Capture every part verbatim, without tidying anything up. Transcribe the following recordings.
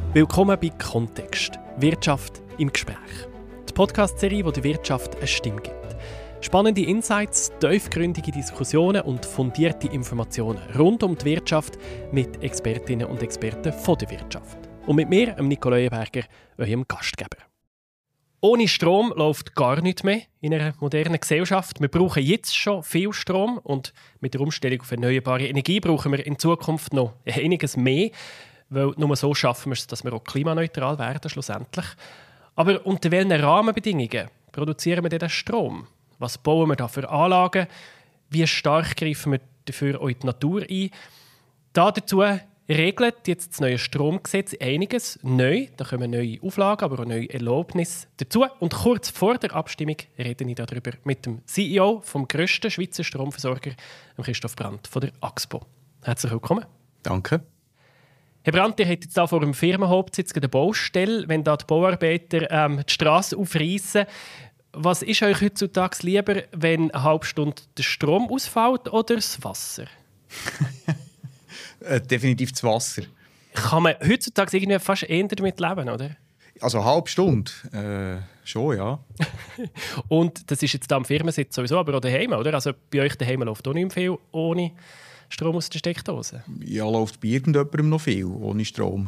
Willkommen bei «Kontext – Wirtschaft im Gespräch». Die Podcast-Serie, die der Wirtschaft eine Stimme gibt. Spannende Insights, tiefgründige Diskussionen und fundierte Informationen rund um die Wirtschaft mit Expertinnen und Experten von der Wirtschaft. Und mit mir, Nico Leuenberger, eurem Gastgeber. Ohne Strom läuft gar nichts mehr in einer modernen Gesellschaft. Wir brauchen jetzt schon viel Strom und mit der Umstellung auf erneuerbare Energie brauchen wir in Zukunft noch einiges mehr, weil nur so schaffen wir es, dass wir auch klimaneutral werden schlussendlich. Aber unter welchen Rahmenbedingungen produzieren wir denn den Strom? Was bauen wir da für Anlagen? Wie stark greifen wir dafür auch in die Natur ein? Da dazu regelt jetzt das neue Stromgesetz einiges neu. Da kommen neue Auflagen, aber auch neue Erlaubnisse dazu. Und kurz vor der Abstimmung rede ich darüber mit dem C E O vom grössten Schweizer Stromversorger, Christoph Brandt von der Axpo. Herzlich willkommen. Danke. Herr Brandt, ihr habt jetzt hier vor dem Firmenhauptsitz eine Baustelle, wenn da die Bauarbeiter ähm, die Strasse aufreißen. Was ist euch heutzutage lieber, wenn eine halbe Stunde der Strom ausfällt oder das Wasser? äh, definitiv das Wasser. Kann man heutzutage irgendwie fast eher damit leben, oder? Also eine halbe Stunde, äh, schon, ja. Und das ist jetzt da am Firmensitz sowieso, aber auch daheim, oder? Also bei euch daheim läuft auch nicht mehr viel ohne Strom aus der Steckdose. Ja, läuft bei irgendjemandem noch viel ohne Strom.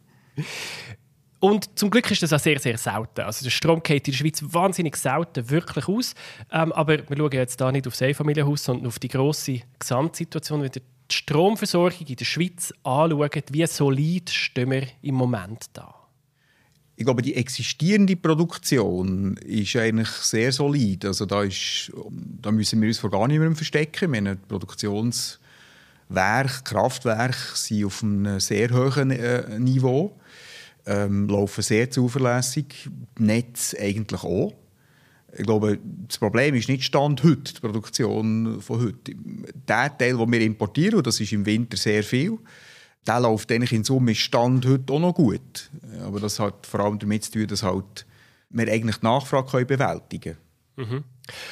Und zum Glück ist das auch sehr, sehr selten. Also der Strom geht in der Schweiz wahnsinnig selten wirklich aus. Ähm, aber wir schauen jetzt da nicht auf das Einfamilienhaus, sondern auf die grosse Gesamtsituation. Wenn ihr die Stromversorgung in der Schweiz anschaut, wie solid stehen wir im Moment da? Ich glaube, die existierende Produktion ist eigentlich sehr solid. Also da, ist, da müssen wir uns vor gar niemandem verstecken. Wir haben Produktionswerke, Kraftwerke sind auf einem sehr hohen äh, Niveau. Ähm, laufen sehr zuverlässig, Netz eigentlich auch. Ich glaube, das Problem ist nicht Stand heute, die Produktion von heute. Der Teil, den wir importieren, und das ist im Winter sehr viel, der läuft eigentlich in Summe Stand heute auch noch gut. Aber das hat vor allem damit zu tun, dass halt wir eigentlich die Nachfrage bewältigen können. Mhm.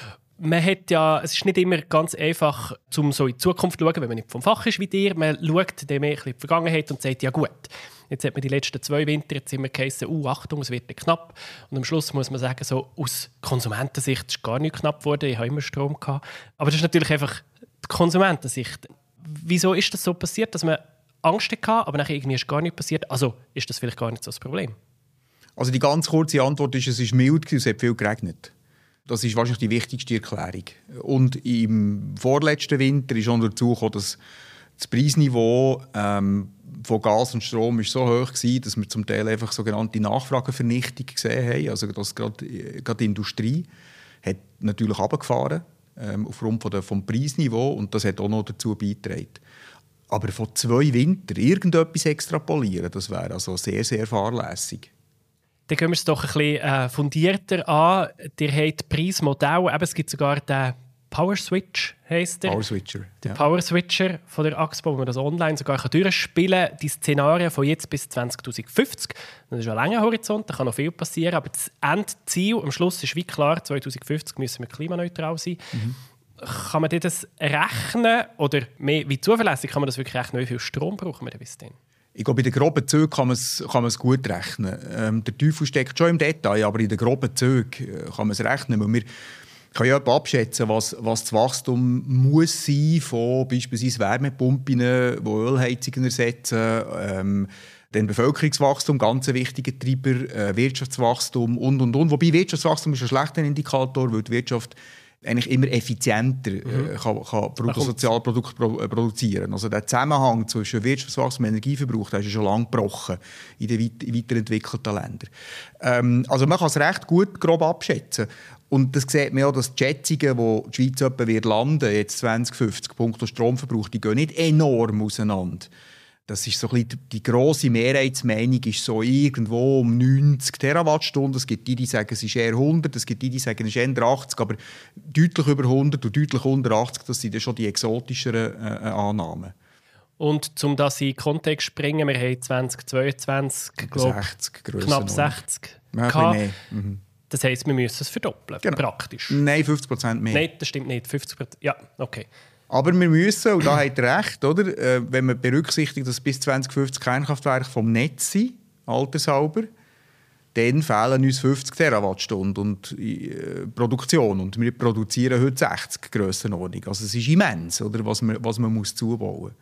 Man hat ja, es ist nicht immer ganz einfach, um so in die Zukunft zu schauen, wenn man nicht vom Fach ist wie dir. Man schaut dann mehr in die Vergangenheit und sagt, ja gut, jetzt hat man die letzten zwei Winter, jetzt sind wir geheißen, uh, Achtung, es wird knapp. Und am Schluss muss man sagen, so, aus Konsumentensicht ist es gar nicht knapp geworden, ich habe immer Strom gehabt. Aber das ist natürlich einfach die Konsumentensicht. Wieso ist das so passiert, dass man Angst hatte, aber nachher irgendwie ist gar nicht passiert? Also ist das vielleicht gar nicht so das Problem? Also die ganz kurze Antwort ist, es ist mild und es hat viel geregnet. Das ist wahrscheinlich die wichtigste Erklärung. Und im vorletzten Winter ist auch dazu gekommen, dass das Preisniveau ähm, von Gas und Strom ist so hoch war, dass wir zum Teil einfach sogenannte Nachfragevernichtung gesehen haben. Also dass gerade, gerade die Industrie hat natürlich runtergefahren ähm, aufgrund von der, vom Preisniveau, und das hat auch noch dazu beigetragen. Aber von zwei Wintern irgendetwas extrapolieren, das wäre also sehr, sehr fahrlässig. Dann gehen wir es doch ein bisschen äh, fundierter an. Ihr habt Preismodell, eben, es gibt sogar den Power Switch, heisst der. Power Switcher. Der ja. Power Switcher von der Axpo, wo man das online sogar durchspielen kann. Die Szenarien von jetzt bis zwanzig fünfzig. Das ist ein langer Horizont, da kann noch viel passieren. Aber das Endziel am Schluss ist wie klar, zwanzig fünfzig müssen wir klimaneutral sein. Mhm. Kann man das rechnen? Oder mehr, wie zuverlässig kann man das wirklich rechnen? Wie viel Strom brauchen wir denn bis dann? Ich glaube, in den groben Zügen kann man es, kann man es gut rechnen. Ähm, der Teufel steckt schon im Detail, aber in den groben Zügen kann man es rechnen. Weil wir kann ja abschätzen, was, was das Wachstum muss sein von beispielsweise Wärmepumpen, die Ölheizungen ersetzen, ähm, dann Bevölkerungswachstum, ganz ein wichtiger Treiber, äh, Wirtschaftswachstum und, und, und. Wobei Wirtschaftswachstum ist ein schlechter Indikator, weil die Wirtschaft eigentlich immer effizienter äh, kann, kann Bruttosozialprodukt pro, äh, produzieren. Also der Zusammenhang zwischen Wirtschaftswachstum und Energieverbrauch, der ist schon lange gebrochen in den weit, weiterentwickelten Ländern. Ähm, also man kann es recht gut grob abschätzen. Und das sieht man auch, dass die Schätzungen, wo die Schweiz etwa wird landen, jetzt zwanzig fünfzig, punkto Stromverbrauch, die gehen nicht enorm auseinander. Das ist so ein bisschen die grosse Mehrheitsmeinung ist so irgendwo um neunzig Terawattstunden. Es gibt die, die sagen, es ist eher hundert, es gibt die, die sagen, es ist eher achtzig, aber deutlich über hundert und deutlich unter achtzig, das sind ja schon die exotischeren äh, Annahmen. Und um das in den Kontext zu bringen, wir haben zwanzig zweiundzwanzig glaub, sechzig, knapp sechzig ja, mehr. Mhm. Das heisst, wir müssen es verdoppeln, genau. Praktisch. Nein, fünfzig Prozent mehr. Nein, das stimmt nicht. fünfzig Prozent. Ja, okay. Aber wir müssen, und da hat er recht, oder? Äh, wenn man berücksichtigt, dass bis zwanzig fünfzig Kernkraftwerke vom Netz sind, altershalber, dann fehlen uns fünfzig Terawattstunden und, äh, Produktion. Und wir produzieren heute sechzig Grössenordnung. Also es ist immens, oder, was man, was man muss zubauen muss.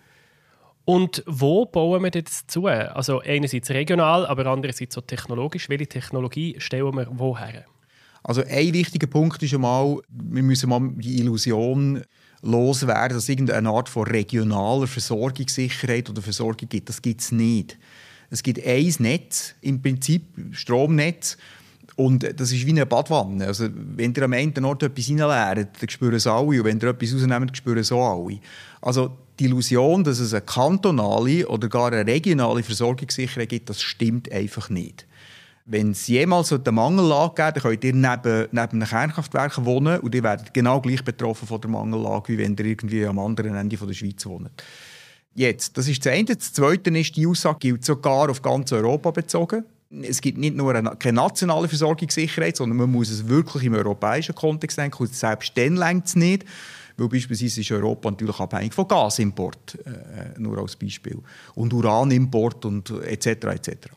Und wo bauen wir das zu? Also einerseits regional, aber andererseits auch technologisch. Welche Technologie stellen wir woher? Also ein wichtiger Punkt ist einmal, wir müssen mal die Illusion loswerden, dass es irgendeine Art von regionaler Versorgungssicherheit oder Versorgung gibt. Das gibt es nicht. Es gibt ein Netz, im Prinzip Stromnetz, und das ist wie eine Badwanne. Also, wenn ihr am einen Ort etwas reinleert, dann spüren es alle, und wenn ihr etwas rausnehmt, spüren es auch alle. Also die Illusion, dass es eine kantonale oder gar eine regionale Versorgungssicherheit gibt, das stimmt einfach nicht. Wenn es jemals eine Mangellage gibt, dann könnt ihr neben, neben einem Kernkraftwerk wohnen und ihr werdet genau gleich betroffen von der Mangellage, wie wenn ihr irgendwie am anderen Ende der Schweiz wohnt. Jetzt, das ist das eine. Das zweite ist, die Aussage gilt sogar auf ganz Europa bezogen. Es gibt nicht nur eine, keine nationale Versorgungssicherheit, sondern man muss es wirklich im europäischen Kontext denken. Und selbst dann reicht es nicht, weil beispielsweise ist Europa natürlich abhängig von Gasimport, äh, nur als Beispiel, und Uranimport und et cetera et cetera.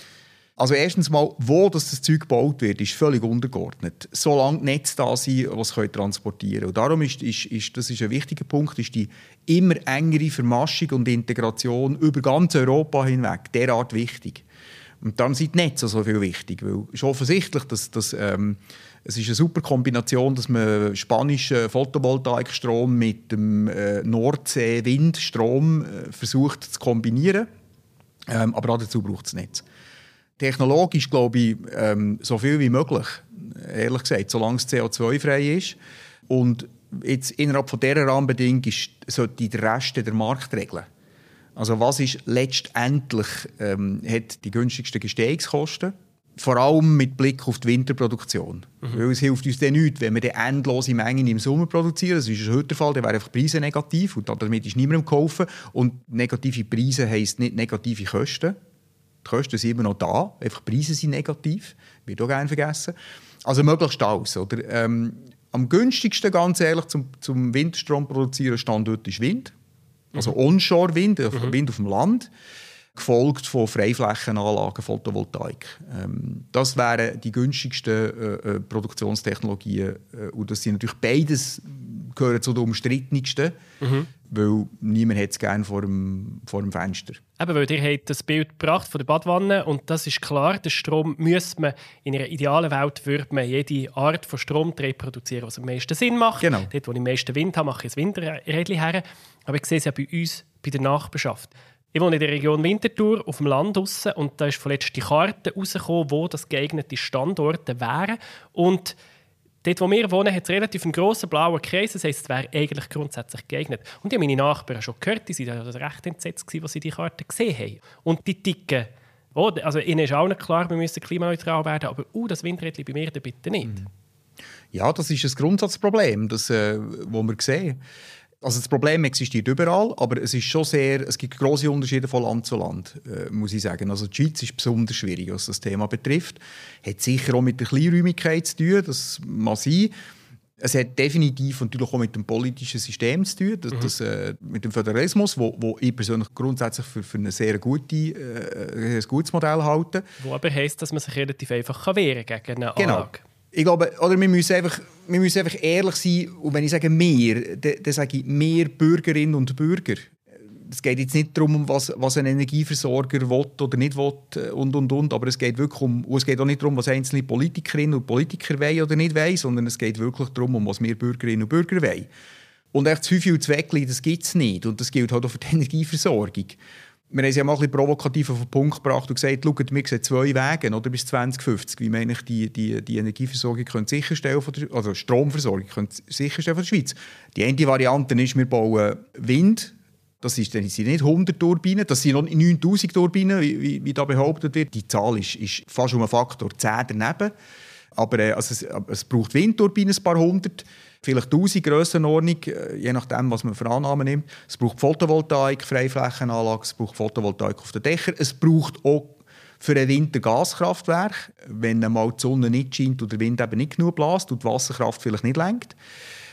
Also erstens mal, wo das, das Zeug gebaut wird, ist völlig untergeordnet. Solange die Netze da sind, die es transportieren können. Und darum ist, ist, ist, das ist ein wichtiger Punkt, ist die immer engere Vermaschung und Integration über ganz Europa hinweg derart wichtig. Und darum sind die Netze so viel wichtig, weil es ist offensichtlich, dass, dass ähm, es ist eine super Kombination, dass man spanischen Photovoltaikstrom mit dem äh, Nordsee-Windstrom äh, versucht zu kombinieren. Ähm, aber auch dazu braucht es Netz. Technologisch glaube ich, ähm, so viel wie möglich, ehrlich gesagt, solange es C O zwei frei ist. Und jetzt innerhalb von dieser Rahmenbedingung ist, sollte der Rest der Markt regeln. Also was ist letztendlich, ähm, hat die günstigsten Gestehungskosten? Vor allem mit Blick auf die Winterproduktion. Mhm. Weil es hilft uns dann nichts, wenn wir dann endlose Mengen im Sommer produzieren. Das ist heute der Fall, dann wären einfach die Preise negativ und damit ist niemandem geholfen. Und negative Preise heisst nicht negative Kosten. Die Kosten sind immer noch da, einfach die Preise sind negativ, wird auch gerne vergessen. Also möglichst alles. Oder? Ähm, am günstigsten, ganz ehrlich, zum, zum Windstrom produzieren Standort ist Wind. Also mhm. Onshore-Wind, mhm. Wind auf dem Land, gefolgt von Freiflächenanlagen, Photovoltaik. Ähm, das wären die günstigsten äh, Produktionstechnologien. Äh, und das sind natürlich beides, gehören zu den umstrittensten, mhm. weil niemand hat es gerne vor dem, vor dem Fenster. Eben, weil ihr habt das Bild gebracht von der Badwanne und das ist klar, den Strom müsste man, in einer idealen Welt würde man jede Art von Strom reproduzieren, was am meisten Sinn macht. Genau. Dort, wo ich am meisten Wind habe, mache ich ein Windrädchen her. Aber ich sehe es ja bei uns, bei der Nachbarschaft. Ich wohne in der Region Winterthur, auf dem Land draussen, und da ist vorletzt die Karte rausgekommen, wo das geeignete Standorte wären. Und dort, wo wir wohnen, hat es relativ einen grossen blauen Kreis. Das heisst, es wäre eigentlich grundsätzlich geeignet. Und ich habe meine Nachbarn schon gehört, die waren recht entsetzt, als sie die Karte gesehen haben. Und die ticken. Oh, also ihnen ist auch nicht klar, wir müssen klimaneutral werden, aber uh, das Windrädchen bei mir bitte nicht. Ja, das ist ein Grundsatzproblem, das äh, wir sehen. Also das Problem existiert überall, aber es ist schon sehr, es gibt grosse Unterschiede von Land zu Land, äh, muss ich sagen. Also die Schweiz ist besonders schwierig, was das Thema betrifft. Hat sicher auch mit der Kleinräumigkeit zu tun, das mag sein. Es hat definitiv natürlich auch mit dem politischen System zu tun, das, mhm. das, äh, mit dem Föderalismus, wo, wo ich persönlich grundsätzlich für, für eine sehr gute, äh, ein gutes Modell halte. Wo aber heisst, dass man sich relativ einfach wehren kann gegen eine genau. Anlage. Ich glaube, oder wir, müssen einfach, wir müssen einfach ehrlich sein. Und wenn ich sage «wir», dann, dann sage ich «wir Bürgerinnen und Bürger». Es geht jetzt nicht darum, was, was ein Energieversorger will oder nicht will und, und, und. Aber es geht wirklich um, und es geht auch nicht darum, was einzelne Politikerinnen und Politiker wollen oder nicht wollen, sondern es geht wirklich darum, um was wir Bürgerinnen und Bürger wollen. Und echt zu viel zu Weckli, das gibt es nicht. Und das gilt halt auch für die Energieversorgung. Wir haben es ja mal ein bisschen provokativ auf den Punkt gebracht und gesagt, schaut, wir sehen zwei Wege oder, bis zwanzig fünfzig, wie man die, die, die Energieversorgung können sicherstellen von der, also Stromversorgung können sicherstellen von der Schweiz. Die eine Variante ist, wir bauen Wind. Das sind nicht hundert Turbinen, das sind noch neuntausend Turbinen, wie, wie, wie da behauptet wird. Die Zahl ist, ist fast um einen Faktor zehn daneben. Aber äh, also es, es braucht Windturbinen, ein paar hundert, vielleicht tausend Grössenordnung, je nachdem, was man für Annahmen nimmt. Es braucht Photovoltaik, Freiflächenanlagen, es braucht Photovoltaik auf den Dächern. Es braucht auch für ein Winter Gaskraftwerk, wenn einmal die Sonne nicht scheint und der Wind eben nicht genug bläst und die Wasserkraft vielleicht nicht lenkt.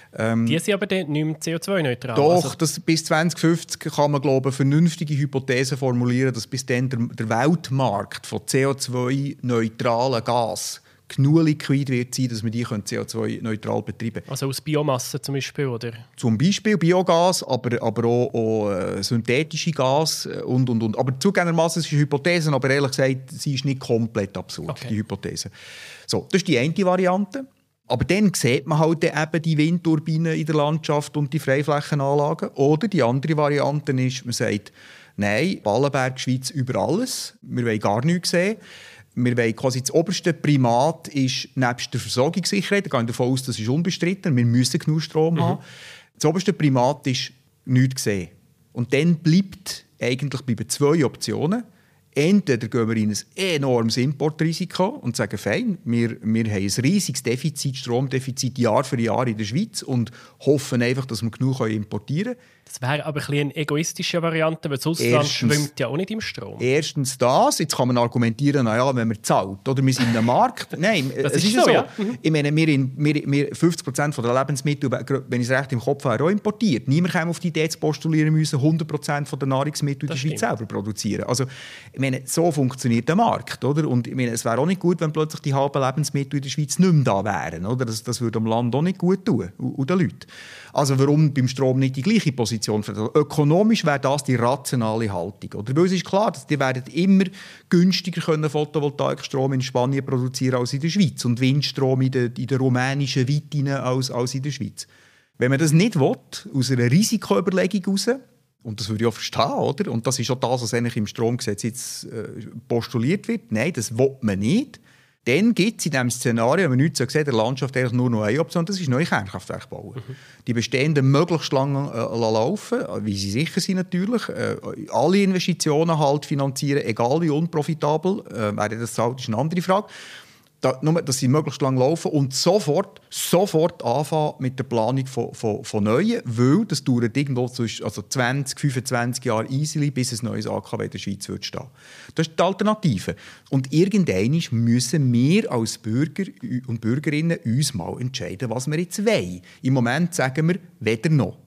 Ähm, die sind aber dann nicht mehr C O zwei neutral. Doch, also das, bis zwanzig fünfzig kann man, glaube ich, vernünftige Hypothesen formulieren, dass bis dann der, der Weltmarkt von C O zwei neutralen Gas genug liquid wird sein, dass wir die C O zwei neutral betreiben können. Also aus Biomasse zum Beispiel, oder? Zum Beispiel Biogas, aber, aber auch, auch äh, synthetische Gas und, und, und. Aber zugegebenermassen ist eine Hypothese, aber ehrlich gesagt, sie ist nicht komplett absurd, okay. Die Hypothese. So, das ist die eine Variante. Aber dann sieht man halt eben die Windturbinen in der Landschaft und die Freiflächenanlagen. Oder die andere Variante ist, man sagt, nein, Ballenberg, Schweiz über alles. Wir wollen gar nichts sehen. Wir wollen quasi das oberste Primat ist nebst der Versorgungssicherheit, da gehe ich davon aus, das ist unbestritten, wir müssen genug Strom mhm. haben. Das oberste Primat ist nichts sehen. Und dann bleibt eigentlich bleiben zwei Optionen. Entweder gehen wir in ein enormes Importrisiko und sagen, fein, wir, wir haben ein riesiges Defizit, Stromdefizit Jahr für Jahr in der Schweiz und hoffen einfach, dass wir genug importieren können. Das wäre aber ein eine egoistische Variante, weil das Ausland Erstens, schwimmt ja auch nicht im Strom. Erstens das, jetzt kann man argumentieren, naja, wenn man zahlt, oder wir sind in einem Markt. Nein, das es ist, ist so. Ja. Mhm. Ich meine, wir, in, wir, wir fünfzig Prozent der Lebensmittel, wenn ich es recht im Kopf habe, auch importiert. Niemand käme auf die Idee zu postulieren, wir müssen hundert Prozent der Nahrungsmittel in der Schweiz selber produzieren. Also, ich meine, so funktioniert der Markt. Oder? Und ich meine, es wäre auch nicht gut, wenn plötzlich die halben Lebensmittel in der Schweiz nicht mehr da wären. Oder? Das, das würde dem Land auch nicht gut tun und, und den Leuten. Also warum beim Strom nicht die gleiche Position? Ökonomisch wäre das die rationale Haltung. Oder? Weil es ist klar, dass die werden immer günstiger können Photovoltaikstrom in Spanien produzieren als in der Schweiz und Windstrom in den, in den rumänischen Weiten als, als in der Schweiz. Wenn man das nicht will, aus einer Risikoüberlegung heraus, und das würde ich auch verstehen, oder? Und das ist auch das, was eigentlich im Stromgesetz jetzt äh, postuliert wird. Nein, das will man nicht. Dann gibt es in diesem Szenario, wenn man nichts so sieht, der Landschaft eigentlich nur noch eine Option, das ist neue Kernkraftwerke bauen. Mhm. Die bestehenden möglichst lange äh, laufen, wie sie sicher sind natürlich. Äh, alle Investitionen halt finanzieren, egal wie unprofitabel. Äh, wer das zahlt, ist eine andere Frage. Da, nur, dass sie möglichst lange laufen und sofort, sofort anfangen mit der Planung von, von, von Neuen, weil das dauert irgendwo zwischen also zwanzig, fünfundzwanzig Jahre easily, bis ein neues A K W in der Schweiz wird stehen. Das ist die Alternative. Und irgendwann müssen wir als Bürger und Bürgerinnen uns mal entscheiden, was wir jetzt wollen. Im Moment sagen wir, weder noch.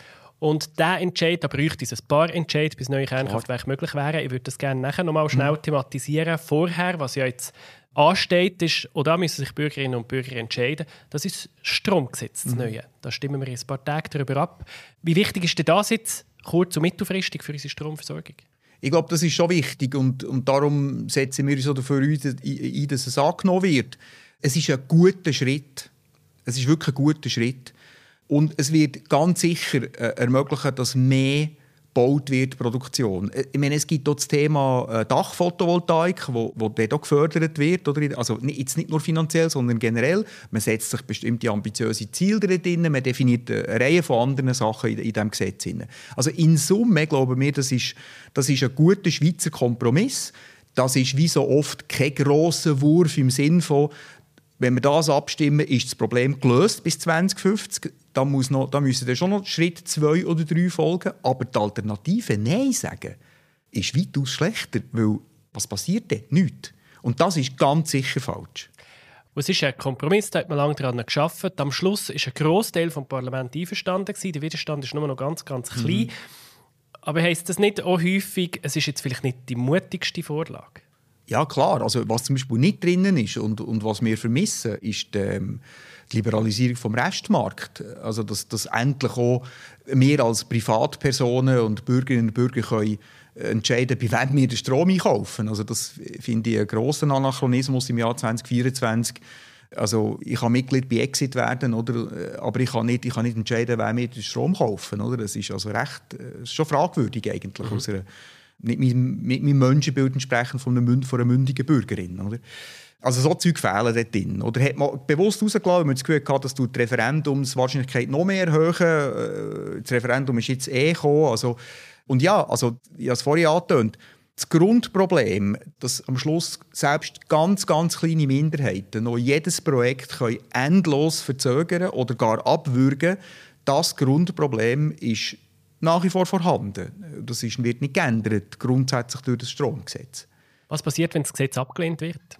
Und dieser Entscheid, da bräuchte es ein paar Entscheide, bis neue Kernkraftwerke möglich wären. Ich würde das gerne nachher noch mal schnell mhm. thematisieren. Vorher, was ja jetzt ansteht, ist, und da müssen sich Bürgerinnen und Bürger entscheiden, das ist das Stromgesetz, das Neue. Da stimmen wir in ein paar Tagen darüber ab. Wie wichtig ist denn das jetzt kurz- und mittelfristig für unsere Stromversorgung? Ich glaube, das ist schon wichtig und, und darum setzen wir uns dafür ein, dass es angenommen wird. Es ist ein guter Schritt. Es ist wirklich ein guter Schritt. Und es wird ganz sicher äh, ermöglichen, dass mehr gebaut wird, Produktion. Ich meine, es gibt auch das Thema äh, Dachphotovoltaik, wo, wo dort auch gefördert wird. Oder? Also nicht, jetzt nicht nur finanziell, sondern generell. Man setzt sich bestimmte ambitiöse Ziele drin, man definiert eine Reihe von anderen Sachen in, in diesem Gesetz. Also in Summe glauben wir, das ist, das ist ein guter Schweizer Kompromiss. Das ist wie so oft kein grosser Wurf im Sinn von, wenn wir das abstimmen, ist das Problem gelöst bis zwanzig fünfzig. Da, muss noch, da müssen dann schon noch Schritt zwei oder drei folgen. Aber die Alternative, Nein sagen, ist weitaus schlechter. Weil was passiert denn? Nichts. Und das ist ganz sicher falsch. Es ist ein Kompromiss, da hat man lange daran gearbeitet. Am Schluss war ein Grossteil des Parlaments einverstanden. Der Widerstand ist nur noch ganz, ganz klein. Mhm. Aber heisst das nicht auch häufig, es ist jetzt vielleicht nicht die mutigste Vorlage? Ja, klar. Also, was zum Beispiel nicht drinnen ist und, und was wir vermissen, ist die, ähm, die Liberalisierung vom Restmarkt. Also, dass, dass endlich auch wir als Privatpersonen und Bürgerinnen und Bürger können entscheiden, bei wem wir den Strom einkaufen. Also, das finde ich einen grossen Anachronismus im Jahr zwanzig vierundzwanzig. Also, ich kann Mitglied bei Exit werden, oder? Aber ich kann nicht, ich kann nicht entscheiden, wer mir den Strom kaufen. Oder? Das ist also recht, das ist schon fragwürdig eigentlich. Mhm. Aus einer, nicht meinem, mit meinem Menschenbild entsprechend von einer, von einer mündigen Bürgerin. Oder? Also so Zeug fehlen dort drin. Oder hat man bewusst rausgelassen, weil man das Gefühl hatte, dass die Referendumswahrscheinlichkeit noch mehr erhöhen. Das Referendum ist jetzt eh gekommen. Also, und ja, also, ich habe es vorhin angetönt, das Grundproblem, dass am Schluss selbst ganz, ganz kleine Minderheiten noch jedes Projekt können endlos verzögern oder gar abwürgen, das Grundproblem ist nach wie vor vorhanden. Das ist, wird nicht geändert, grundsätzlich durch das Stromgesetz. Was passiert, wenn das Gesetz abgelehnt wird?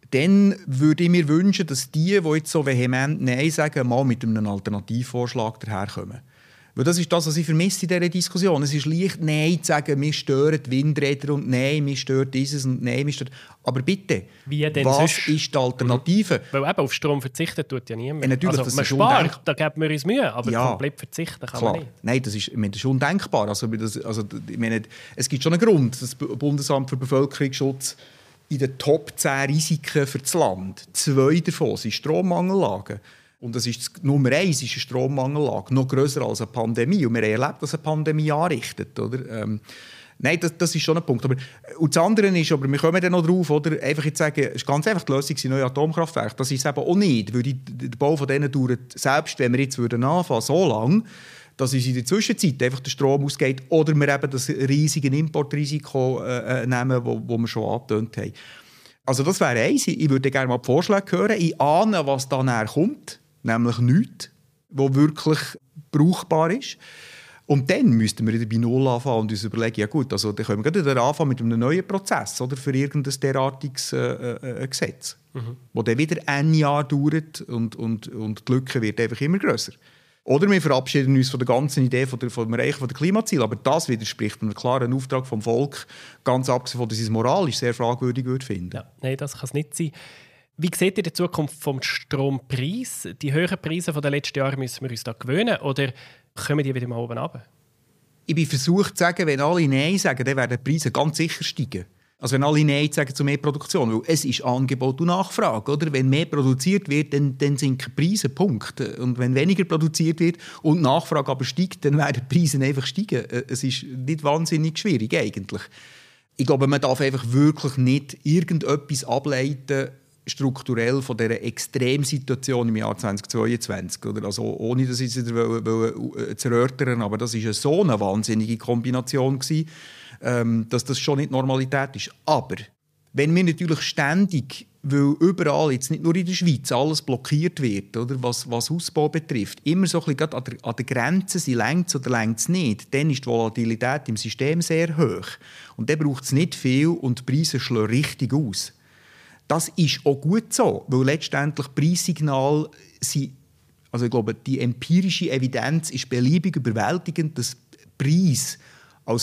dann würde ich mir wünschen, dass die, die jetzt so vehement Nein sagen, mal mit einem Alternativvorschlag daherkommen. Weil das ist das, was ich vermisse in dieser Diskussion. Es ist leicht, Nein zu sagen, wir stören die Windräder und Nein, wir stören dieses und Nein, wir stören... Aber bitte, was sonst? Ist die Alternative? Mhm. Weil eben auf Strom verzichten tut ja niemand. Ja, natürlich, also, das man ist spart, undenkbar. da geben wir uns Mühe, aber ja, komplett verzichten kann klar. man nicht. Nein, das ist, ich meine, das ist undenkbar. Also, das, also, ich meine, es gibt schon einen Grund, das Bundesamt für Bevölkerungsschutz in den Top zehn Risiken für das Land. Zwei davon sind Strommangellagen. Und das ist das, Nummer eins ist eine Strommangellage, noch grösser als eine Pandemie. Und wir haben erlebt, dass eine Pandemie anrichtet. Oder? Ähm, nein, das, das ist schon ein Punkt. Aber, und das andere ist, aber wir kommen dann noch drauf, oder? Einfach jetzt sagen, es ist ganz einfach die Lösung sind neue Atomkraftwerke. Das ist es eben auch nicht. Weil die, der Bau von denen dauert, selbst wenn wir jetzt würden anfangen, so lange, dass uns in der Zwischenzeit einfach der Strom ausgeht oder wir eben das riesige Importrisiko äh, nehmen, wo, wo wir schon angetönt haben. Also das wäre eins. Ich würde gerne mal die Vorschläge hören. Ich ahne, was da näher kommt. Nämlich nichts, was wirklich brauchbar ist. Und dann müssten wir wieder bei Null anfangen und uns überlegen, ja gut, also dann können wir wieder anfangen mit einem neuen Prozess oder für irgendein derartiges äh, äh, Gesetz, mhm. das dann wieder ein Jahr dauert und, und, und die Lücke wird einfach immer grösser. Oder wir verabschieden uns von der ganzen Idee von der, vom Erreichen der Klimaziele, aber das widerspricht einem klaren Auftrag vom Volk, ganz abgesehen von, dass es moralisch sehr fragwürdig würde finden. Ja, nein, das kann es nicht sein. Wie seht ihr die Zukunft vom Strompreis? Die höheren Preise der letzten Jahre müssen wir uns da gewöhnen oder kommen die wieder mal oben runter? Ich bin versucht zu sagen, wenn alle Nein sagen, dann werden die Preise ganz sicher steigen. Also wenn alle Nein sagen zu mehr Produktion, weil es ist Angebot und Nachfrage. Oder? Wenn mehr produziert wird, dann, dann sinken die Preise, Punkt. Und wenn weniger produziert wird und die Nachfrage aber steigt, dann werden die Preise einfach steigen. Es ist nicht wahnsinnig schwierig eigentlich. Ich glaube, man darf einfach wirklich nicht irgendetwas ableiten, strukturell von dieser Extremsituation im Jahr zweitausendzweiundzwanzig. Oder? Also, ohne das jetzt wieder zu erörtern, aber das war so eine wahnsinnige Kombination gewesen, ähm, dass das schon nicht Normalität ist. Aber wenn wir natürlich ständig, weil überall, jetzt nicht nur in der Schweiz, alles blockiert wird, oder, was, was Ausbau betrifft, immer so ein bisschen an der, an der Grenze, sie längt es oder längt es nicht, dann ist die Volatilität im System sehr hoch. Und dann braucht es nicht viel und die Preise schlagen richtig aus. Das ist auch gut so, weil letztendlich Preissignale sind, also ich glaube, die empirische Evidenz ist beliebig überwältigend, dass Preis als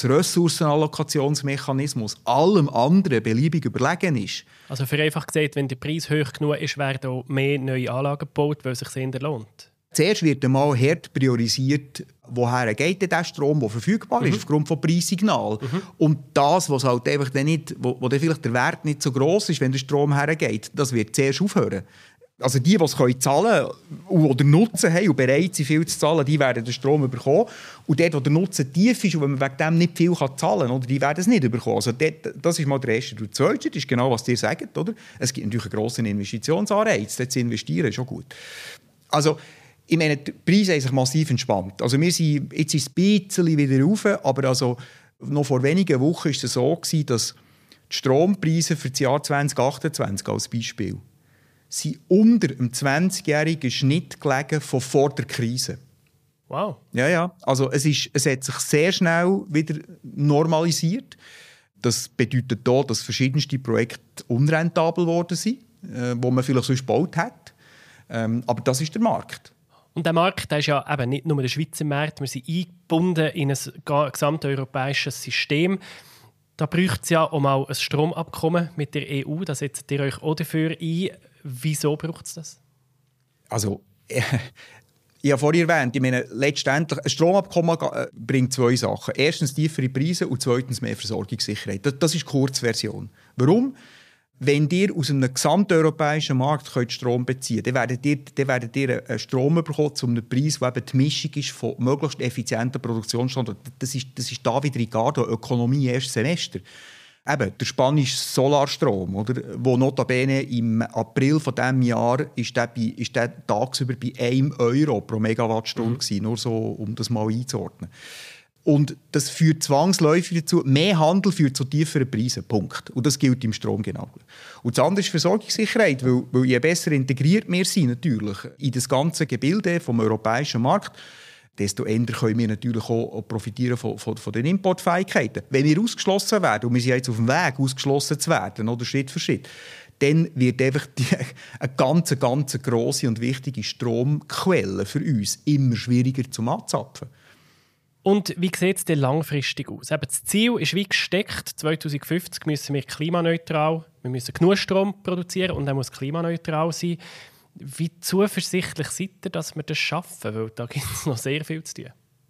Ressourcenallokationsmechanismus allem anderen beliebig überlegen ist. Also vereinfacht gesagt, wenn der Preis hoch genug ist, werden auch mehr neue Anlagen gebaut, weil es sich sehr lohnt. Zuerst wird einmal hart priorisiert, woher geht denn der Strom, der verfügbar ist, mhm. aufgrund von Preissignal. Mhm. Und das, was halt einfach dann nicht, wo, wo dann vielleicht der Wert nicht so gross ist, wenn der Strom hergeht, das wird zuerst aufhören. Also die, die es zahlen können oder Nutzen haben und bereit sind, viel zu zahlen, die werden den Strom bekommen. Und dort, wo der Nutzen tief ist und wenn man wegen dem nicht viel zahlen kann, die werden es nicht bekommen. Also dort, das ist mal der erste. Und der zweite, das ist genau, was ihr sagt. Oder? Es gibt natürlich einen grossen Investitionsanreiz. Dort zu investieren ist schon gut. Also, ich meine, die Preise haben sich massiv entspannt. Also wir sind jetzt ist es ein bisschen wieder rauf, aber also noch vor wenigen Wochen war es so, dass die Strompreise für das Jahr zwanzig achtundzwanzig als Beispiel sind unter dem zwanzigjährigen Schnitt gelegen von vor der Krise. Wow. Ja, ja. Also es, ist, es hat sich sehr schnell wieder normalisiert. Das bedeutet auch, dass verschiedenste Projekte unrentabel geworden sind, äh, die man vielleicht sonst gebaut hat. Ähm, aber das ist der Markt. Und der Markt der ist ja eben nicht nur der Schweizer Markt, wir sind eingebunden in ein gesamteuropäisches System. Da braucht es ja auch mal ein Stromabkommen mit der E U. Da setzt ihr euch auch dafür ein. Wieso braucht es das? Also, äh, ich habe vorhin erwähnt, ich meine, letztendlich, ein Stromabkommen bringt zwei Sachen. Erstens tiefere Preise und zweitens mehr Versorgungssicherheit. Das, das ist die Kurzversion. Warum? Wenn ihr aus einem gesamteuropäischen Markt könnt Strom beziehen könnt, dann werdet ihr, dann werdet ihr einen Strom bekommen zu einem Preis, der eben die Mischung ist von möglichst effizienten Produktionsstandorten. Das ist, das ist David Ricardo, Ökonomie erstes Semester. Eben, der spanische Solarstrom, oder, wo notabene im April von diesem Jahr ist der, bei, ist der tagsüber bei einem Euro pro Megawattstunde gewesen, mhm. nur so, um das mal einzuordnen. Und das führt zwangsläufig dazu, mehr Handel führt zu tieferen Preisen. Punkt. Und das gilt im Strom genau. Und das andere ist Versorgungssicherheit, weil, weil je besser integriert wir sind natürlich in das ganze Gebilde vom europäischen Markt, desto eher können wir natürlich auch profitieren von, von, von den Importfähigkeiten. Wenn wir ausgeschlossen werden, und wir sind jetzt auf dem Weg, ausgeschlossen zu werden, oder Schritt für Schritt, dann wird einfach die, eine ganz, ganz grosse und wichtige Stromquelle für uns immer schwieriger zum Anzapfen. Und wie sieht es denn langfristig aus? Eben, das Ziel ist wie gesteckt, zwanzig fünfzig müssen wir klimaneutral, wir müssen genug Strom produzieren und dann muss klimaneutral sein. Wie zuversichtlich seid ihr, dass wir das schaffen? Weil da gibt es noch sehr viel zu tun.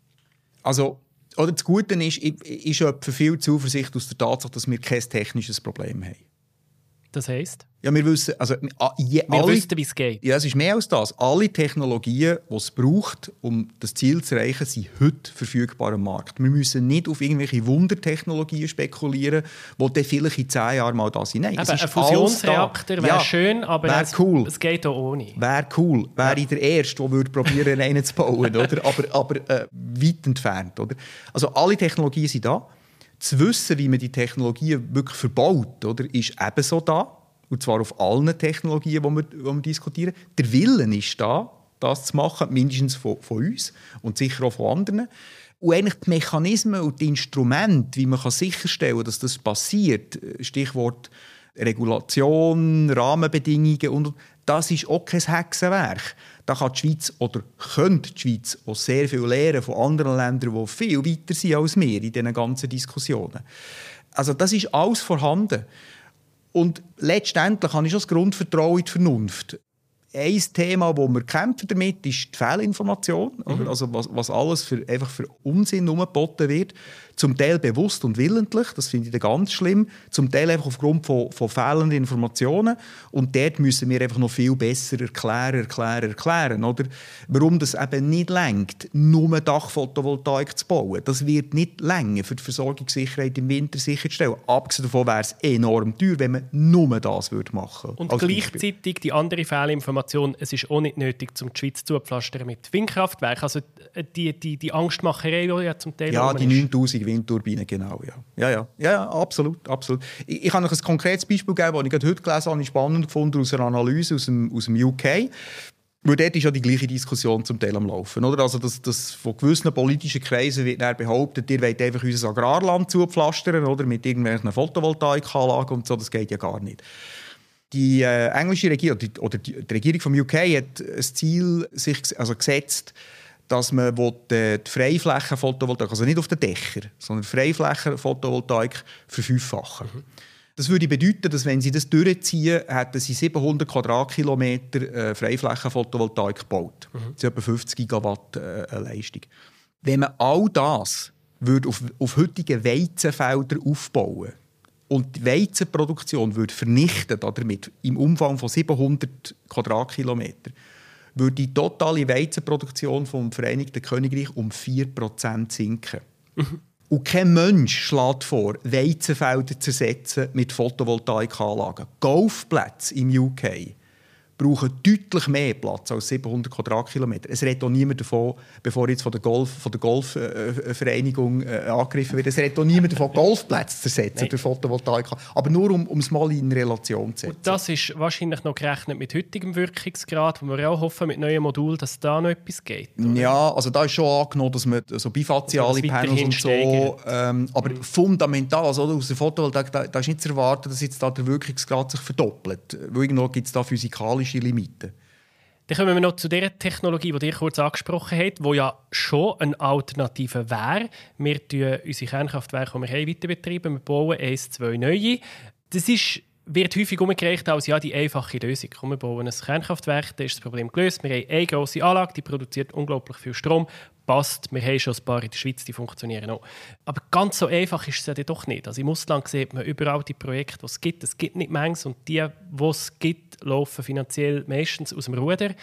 Also, oder das Gute ist, ich, ich habe viel Zuversicht aus der Tatsache, dass wir kein technisches Problem haben. Das heisst? Ja, wir wissen, also, je, wir alle, wissen, wie es geht. Ja, es ist mehr als das. Alle Technologien, die es braucht, um das Ziel zu erreichen, sind heute verfügbar am Markt. Wir müssen nicht auf irgendwelche Wundertechnologien spekulieren, die dann vielleicht in zehn Jahren mal da sind. Nein, aber ein Fusionsreaktor wäre ja schön, aber wär es, cool. es geht auch ohne. Wäre cool. Wäre ich der Erste, der probieren einen zu bauen. Oder? Aber, aber äh, weit entfernt. Oder? Also alle Technologien sind da. Zu wissen, wie man die Technologien wirklich verbaut, oder, ist ebenso da. Und zwar auf allen Technologien, die wir, die wir diskutieren. Der Wille ist da, das zu machen, mindestens von, von uns und sicher auch von anderen. Und eigentlich die Mechanismen und die Instrumente, wie man kann sicherstellen kann, dass das passiert, Stichwort Regulation, Rahmenbedingungen, und das ist auch kein Hexenwerk. Da kann die Schweiz oder könnte die Schweiz auch sehr viel lernen von anderen Ländern, die viel weiter sind als wir in diesen ganzen Diskussionen. Also das ist alles vorhanden. Und letztendlich habe ich schon das Grundvertrauen in die Vernunft. Ein Thema, wo wir kämpfen damit, ist die Fehlinformation. Mhm. Also was, was alles für, einfach für Unsinn herumgeboten wird. Zum Teil bewusst und willentlich, das finde ich ganz schlimm. Zum Teil einfach aufgrund von, von fehlenden Informationen. Und dort müssen wir einfach noch viel besser erklären, erklären, erklären. Oder? Warum das eben nicht reicht, nur Dachphotovoltaik zu bauen. Das wird nicht reichen, für die Versorgungssicherheit im Winter sicherzustellen. Abgesehen davon wäre es enorm teuer, wenn man nur das machen würde. Und gleichzeitig die andere Fehlinformation, es ist auch nicht nötig, um die Schweiz zupflastern mit Windkraftwerken. Also die, die, die Angstmacherei, die ja zum Teil ja, die neuntausend Windturbinen, genau. Ja, ja, ja, ja, ja absolut. absolut. Ich, ich kann euch ein konkretes Beispiel geben, das ich gerade heute gelesen habe, spannend gefunden aus einer Analyse aus dem, aus dem U K. Weil dort ist ja die gleiche Diskussion zum Teil am Laufen. Oder? Also das, das von gewissen politischen Kreisen wird dann behauptet, ihr wollt einfach unser Agrarland zupflastern, oder? Mit irgendwelchen Photovoltaikanlagen und so. Das geht ja gar nicht. Die äh, englische Regierung die, oder die, die Regierung vom U K hat ein Ziel sich also gesetzt, dass man will, äh, die Freiflächen-Photovoltaik, also nicht auf den Dächern, sondern Freiflächen-Photovoltaik verfünffachen. Mhm. Das würde bedeuten, dass wenn sie das durchziehen, hätten sie siebenhundert Quadratkilometer äh, Freiflächen-Photovoltaik gebaut. Mhm. Das ist etwa fünfzig Gigawatt äh, Leistung. Wenn man all das würde auf, auf heutige Weizenfelder aufbauen und die Weizenproduktion würde vernichten damit im Umfang von siebenhundert Quadratkilometer, würde die totale Weizenproduktion vom Vereinigten Königreich um vier Prozent sinken. Mhm. Und kein Mensch schlägt vor, Weizenfelder zu ersetzen mit Photovoltaikanlagen. Golfplätze im U K brauchen deutlich mehr Platz als siebenhundert Quadratkilometer. Es redet auch niemand davon, bevor jetzt von der, Golf, von der Golfvereinigung äh, angegriffen wird, es redet auch niemand davon, Golfplätze zu ersetzen durch Photovoltaik. Aber nur, um, um es mal in Relation zu setzen. Und das ist wahrscheinlich noch gerechnet mit heutigem Wirkungsgrad, wo wir auch hoffen, mit neuen Modulen, dass da noch etwas geht. Oder? Ja, also da ist schon angenommen, dass man so bifaziale also Panels und so... Ähm, aber mhm. fundamental, also aus der Photovoltaik, da, da ist nicht zu erwarten, dass jetzt da der Wirkungsgrad sich verdoppelt. Weil irgendwo gibt es da physikalische Limiten. Dann kommen wir noch zu der Technologie, die ihr kurz angesprochen habt, die ja schon eine Alternative wäre. Wir betreiben unsere Kernkraftwerke, die wir haben, weiter betreiben. Wir bauen eins, zwei neue. Das ist, wird häufig umgereicht als ja, die einfache Lösung. Wir bauen ein Kernkraftwerk, dann ist das Problem gelöst. Wir haben eine grosse Anlage, die produziert unglaublich viel Strom. Passt, wir haben schon ein paar in der Schweiz, die funktionieren auch. Aber ganz so einfach ist es ja doch nicht. Also im Ausland sieht man überall die Projekte, die es gibt. Es gibt nicht Mengs und die, die es gibt, laufen finanziell meistens aus dem Ruder.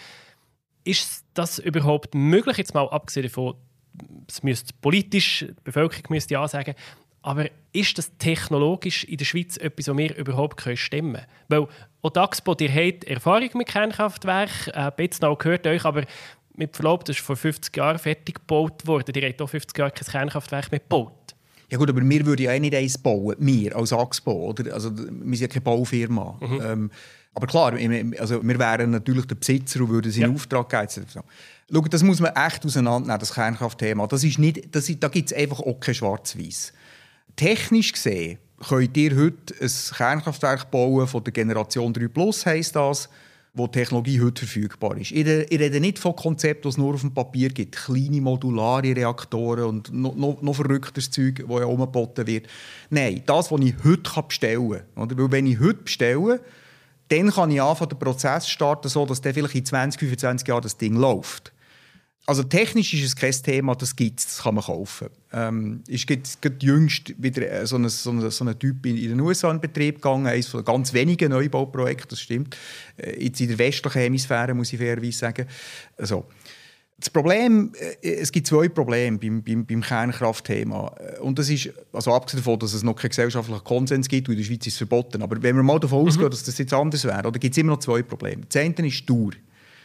Ist das überhaupt möglich? Jetzt mal abgesehen davon, es müsste politisch, die Bevölkerung müsste ja sagen, aber ist das technologisch in der Schweiz etwas, was wir überhaupt stemmen können? Weil auch die Axpo, ihr habt Erfahrung mit Kernkraftwerken, äh, jetzt noch gehört euch, aber mit Verlaub, das ist vor fünfzig Jahren fertig gebaut worden. Ihr habt auch fünfzig Jahre kein Kernkraftwerk mehr gebaut. Ja gut, aber wir würden ja auch nicht eins bauen, wir als Axpo, oder? Also, wir sind ja keine Baufirma. Mhm. Ähm, aber klar, also, wir wären natürlich der Besitzer und würden seinen ja. Auftrag geben. Schau, das muss man echt auseinandernehmen, das Kernkraftthema. Das ist nicht, das ist, da gibt es einfach auch kein Schwarz-Weiß. Technisch gesehen könnt ihr heute ein Kernkraftwerk bauen von der Generation drei plus, heisst das, wo die Technologie heute verfügbar ist. Ich rede nicht von Konzepten, die es nur auf dem Papier gibt. Kleine modulare Reaktoren und noch, noch, noch verrückteres Zeug, das ja umgeboten wird. Nein, das, was ich heute bestellen kann. Oder? Weil wenn ich heute bestelle, dann kann ich anfangen, den Prozess starten, so dass dann vielleicht in zwanzig, fünfundzwanzig Jahren das Ding läuft. Also technisch ist es kein Thema, das gibt es, das kann man kaufen. Ähm, ist gerade jüngst wieder so ein, so ein, so ein Typ in, in den U S A in Betrieb gegangen, eines von ganz wenigen Neubauprojekten, das stimmt. Äh, jetzt in der westlichen Hemisphäre, muss ich fairerweise sagen. Also, das Problem, äh, es gibt zwei Probleme beim, beim, beim Kernkraftthema. Und das ist, also abgesehen davon, dass es noch keinen gesellschaftlichen Konsens gibt, und in der Schweiz ist es verboten. Aber wenn wir mal davon mhm. ausgehen, dass das jetzt anders wäre, oder gibt es immer noch zwei Probleme. Das eine ist Dauer.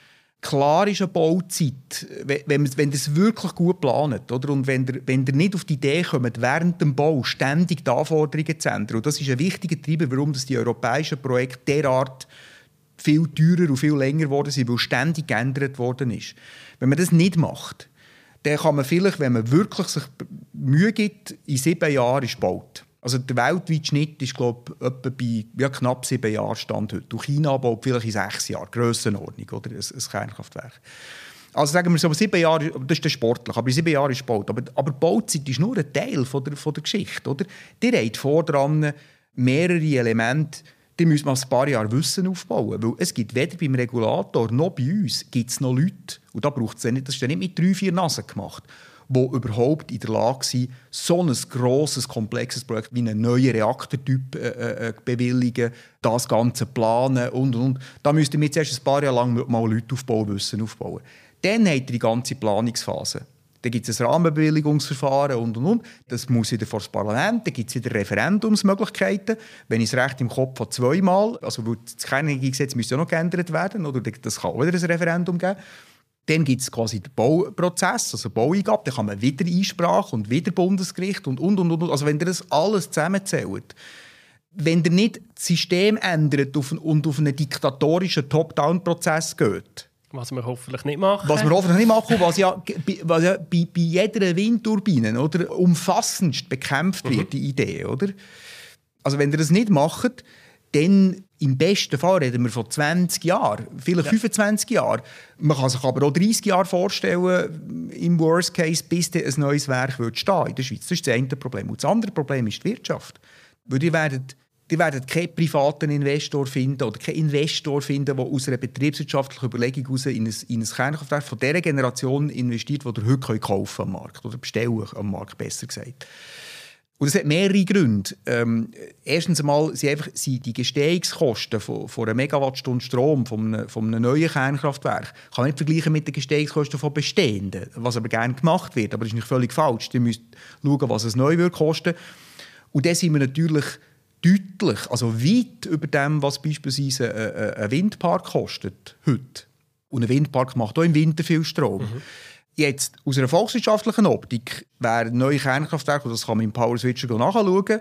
Klar ist eine Bauzeit, wenn, wenn ihr es wirklich gut plant, oder? Und wenn ihr, wenn ihr nicht auf die Idee kommt, während dem Bau ständig die Anforderungen zu ändern. Und das ist ein wichtiger Treiber, warum die europäischen Projekte derart viel teurer und viel länger geworden sind, weil ständig geändert worden ist. Wenn man das nicht macht, dann kann man vielleicht, wenn man wirklich sich Mühe gibt, in sieben Jahren ist gebaut. Also der weltweite Schnitt ist, glaube ich, etwa bei ja, knapp sieben Jahren Stand heute. Und China baut vielleicht in sechs Jahren, Grössenordnung, oder? Ein, ein Kernkraftwerk. Also sagen wir so, sieben Jahre, das ist dann sportlich, aber in sieben Jahren ist gebaut. Aber, aber die Bauzeit ist nur ein Teil von der, von der Geschichte, oder? Die habt vor dran mehrere Elemente, die müssen wir ein paar Jahre Wissen aufbauen. Weil es gibt weder beim Regulator noch bei uns gibt's noch Leute, und da braucht's ja nicht, das ist ja nicht mit drei, vier Nasen gemacht, die überhaupt in der Lage sind, so ein grosses, komplexes Projekt wie einen neuen Reaktortyp äh, äh, bewilligen, das Ganze planen und, und, und. Da müssten wir jetzt erst ein paar Jahre lang mal Leute aufbauen, Wissen aufbauen. Dann hat er die ganze Planungsphase. Dann gibt es ein Rahmenbewilligungsverfahren und, und, und. Das muss wieder vor das Parlament. Dann gibt es wieder Referendumsmöglichkeiten. Wenn ich es recht im Kopf habe, zweimal. Also das Kernenergiegesetz müsste ja noch geändert werden. Oder das kann auch wieder ein Referendum geben. Dann gibt es quasi den Bauprozess, also Baueingabe. Dann kann man wieder Einsprache und wieder Bundesgericht und, und, und, und. Also wenn ihr das alles zusammenzählt, wenn ihr nicht das System ändert auf, und auf einen diktatorischen Top-Down-Prozess geht, was wir hoffentlich nicht machen. Was wir hoffentlich nicht machen, was ja, was ja bei, bei jeder Windturbine oder, umfassendst bekämpft wird, mhm. die Idee. Oder? Also wenn ihr das nicht macht, dann im besten Fall reden wir von zwanzig Jahren, vielleicht ja. fünfundzwanzig Jahren. Man kann sich aber auch dreißig Jahre vorstellen, im Worst Case, bis ein neues Werk wird stehen in der Schweiz. Das ist das eine Problem. Und das andere Problem ist die Wirtschaft. Weil ihr werdet, ihr werdet keinen privaten Investor finden oder keinen Investor finden, der aus einer betriebswirtschaftlichen Überlegung heraus in ein, in ein Kernkraftwerk von dieser Generation investiert, die ihr heute kaufen am Markt oder bestellen am Markt, besser gesagt. Und es hat mehrere Gründe. Ähm, erstens einmal sind, einfach, sind die Gestehungskosten von, von einer Megawattstunde Strom von einem, von einem neuen Kernkraftwerk kann man nicht vergleichen mit den Gestehungskosten von bestehenden, was aber gerne gemacht wird. Aber das ist nicht völlig falsch. Ihr müsst schauen, was es neu wird kosten. Und dann sind wir natürlich deutlich, also weit über dem, was beispielsweise ein, ein Windpark kostet heute. Und ein Windpark macht auch im Winter viel Strom. Mhm. Jetzt, aus einer volkswirtschaftlichen Optik wären neue Kernkraftwerke, und das kann man im Power Switcher nachschauen,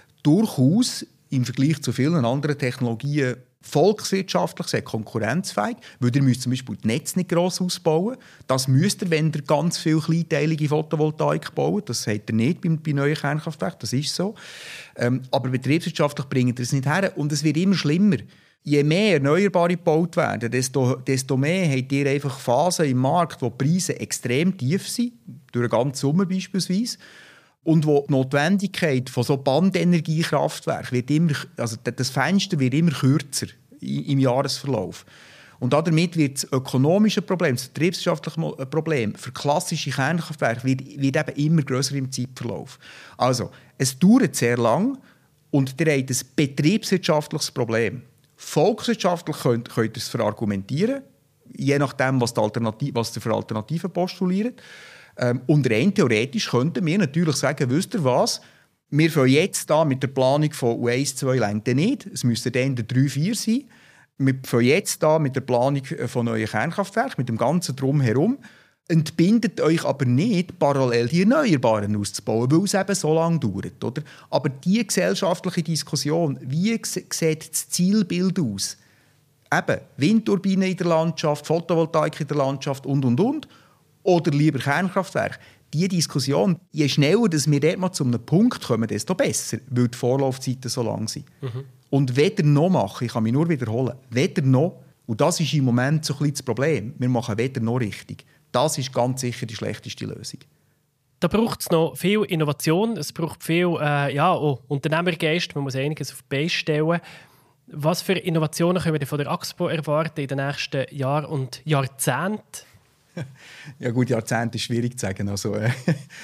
durchaus im Vergleich zu vielen anderen Technologien volkswirtschaftlich sehr konkurrenzfähig, weil ihr müsst zum Beispiel das Netz nicht gross ausbauen. Das müsst ihr, wenn ihr ganz viele kleinteilige Photovoltaik baut. Das habt ihr nicht bei, bei neuen Kernkraftwerken, das ist so. Ähm, aber betriebswirtschaftlich bringt ihr es nicht her und es wird immer schlimmer. Je mehr Erneuerbare gebaut werden, desto, desto mehr habt ihr einfach Phasen im Markt, wo die Preise extrem tief sind, durch den ganzen Sommer beispielsweise, und wo die Notwendigkeit von so Bandenergiekraftwerken wird immer, also das Fenster wird immer kürzer im Jahresverlauf. Und damit wird das ökonomische Problem, das betriebswirtschaftliche Problem für klassische Kernkraftwerke wird, wird eben immer grösser im Zeitverlauf. Also, es dauert sehr lang und ihr habt ein betriebswirtschaftliches Problem. Volkswirtschaftlich könnt, könnt ihr es verargumentieren, je nachdem, was, die Alternative, was ihr für Alternativen postuliert. Ähm, und rein theoretisch könnten wir natürlich sagen, wisst ihr was, wir fangen jetzt an mit der Planung von U eins, zwei längt nicht, es müsste dann der drei, vier sein. Wir fangen jetzt an mit der Planung von neuen Kernkraftwerken, mit dem ganzen Drumherum. Entbindet euch aber nicht, parallel die Erneuerbaren auszubauen, weil es eben so lange dauert. Oder? Aber die gesellschaftliche Diskussion, wie sieht das Zielbild aus? Eben Windturbinen in der Landschaft, Photovoltaik in der Landschaft und, und, und. Oder lieber Kernkraftwerk. Diese Diskussion, je schneller dass wir dort mal zu einem Punkt kommen, desto besser, weil die Vorlaufzeiten so lang sind. Mhm. Und weder noch machen, ich kann mich nur wiederholen, weder noch, und das ist im Moment so ein bisschen das Problem, wir machen weder noch richtig. Das ist ganz sicher die schlechteste Lösung. Da braucht es noch viel Innovation, es braucht viel äh, ja, oh, Unternehmergeist, man muss einiges auf die Beine stellen. Was für Innovationen können wir von der Axpo erwarten in den nächsten Jahren und Jahrzehnten? Ja gut, Jahrzehnte ist schwierig zu sagen. Also, äh,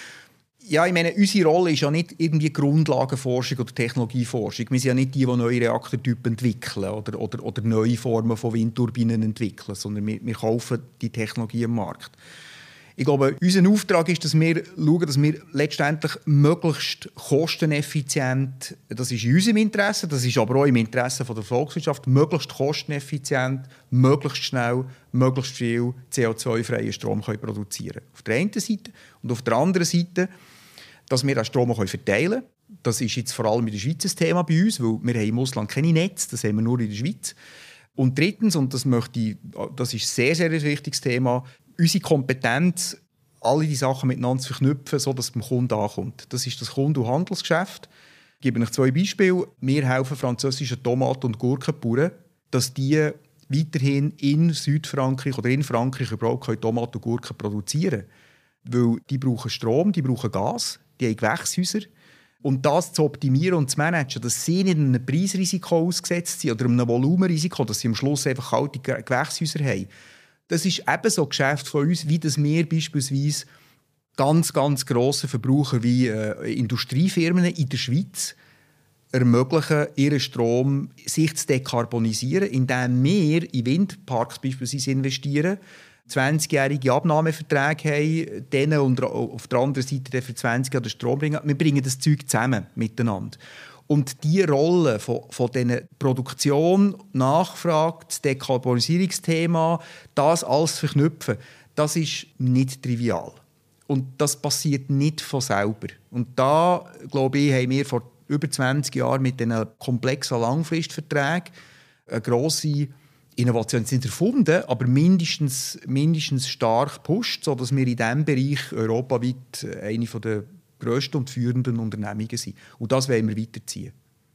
ja, ich meine, unsere Rolle ist ja nicht irgendwie Grundlagenforschung oder Technologieforschung. Wir sind ja nicht die, die neue Reaktortypen entwickeln oder, oder, oder neue Formen von Windturbinen entwickeln, sondern wir, wir kaufen die Technologie am Markt. Ich glaube, unser Auftrag ist, dass wir schauen, dass wir letztendlich möglichst kosteneffizient, das ist in unserem Interesse, das ist aber auch im Interesse der Volkswirtschaft, möglichst kosteneffizient, möglichst schnell, möglichst viel C O zwei freien Strom können produzieren. Auf der einen Seite. Und auf der anderen Seite, dass wir den Strom auch verteilen können. Das ist jetzt vor allem in der Schweiz ein Thema bei uns, weil wir haben im Ausland keine Netze, das haben wir nur in der Schweiz. Und drittens, und das, möchte ich, das ist ein sehr, sehr wichtiges Thema, unsere Kompetenz, alle diese Sachen miteinander zu verknüpfen, sodass es beim Kunden ankommt. Das ist das Kunden- und Handelsgeschäft. Ich gebe euch zwei Beispiele. Wir helfen französischen Tomaten- und Gurkenbauern, dass die weiterhin in Südfrankreich oder in Frankreich überhaupt Tomaten und Gurken produzieren können. Weil die brauchen Strom, die brauchen Gas, die haben Gewächshäuser. Und das zu optimieren und zu managen, dass sie nicht einem Preisrisiko ausgesetzt sind oder einem Volumenrisiko, dass sie am Schluss einfach kalte Gewächshäuser haben. Das ist ebenso ein Geschäft von uns, wie dass wir beispielsweise ganz, ganz grosse Verbraucher wie äh, Industriefirmen in der Schweiz ermöglichen, ihren Strom sich zu dekarbonisieren, indem wir in Windparks beispielsweise investieren, zwanzigjährige Abnahmeverträge haben, denen und auf der anderen Seite für zwanzig Jahre den Strom bringen. Wir bringen das Zeug zusammen miteinander. Und diese Rolle von, von dieser Produktion, Nachfrage, das Dekarbonisierungsthema, das alles verknüpfen, das ist nicht trivial. Und das passiert nicht von selber. Und da, glaube ich, haben wir vor über zwanzig Jahren mit diesen komplexen Langfristverträgen eine grosse Innovation sind erfunden, aber mindestens, mindestens stark gepusht, sodass wir in diesem Bereich europaweit eine der grössten und führenden Unternehmungen sind. Und das wollen wir weiterziehen.